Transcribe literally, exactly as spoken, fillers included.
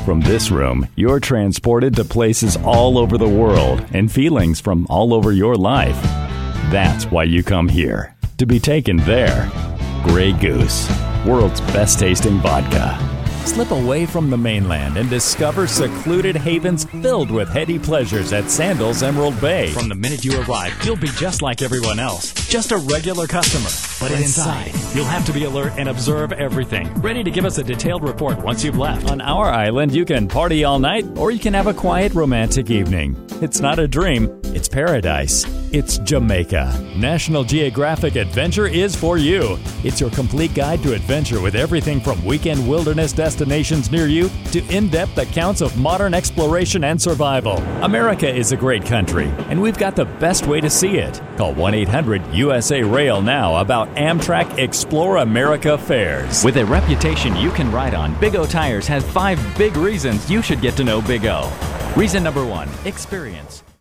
From this room, you're transported to places all over the world and feelings from all over your life. That's why you come here, to be taken there. Grey Goose, world's best tasting vodka. Slip away from the mainland and discover secluded havens filled with heady pleasures at Sandals Emerald Bay. From the minute you arrive, you'll be just like everyone else, just a regular customer. But inside, you'll have to be alert and observe everything, ready to give us a detailed report once you've left. On our island, you can party all night, or you can have a quiet romantic evening. It's not a dream, it's paradise. It's Jamaica. National Geographic Adventure is for you. It's your complete guide to adventure with everything from weekend wilderness destinations near you to in-depth accounts of modern exploration and survival. America is a great country, and we've got the best way to see it. Call one eight hundred U S A Rail now about Amtrak Explore America fares. With a reputation you can ride on, Big O Tires has five big reasons you should get to know Big O. Reason number one, experience.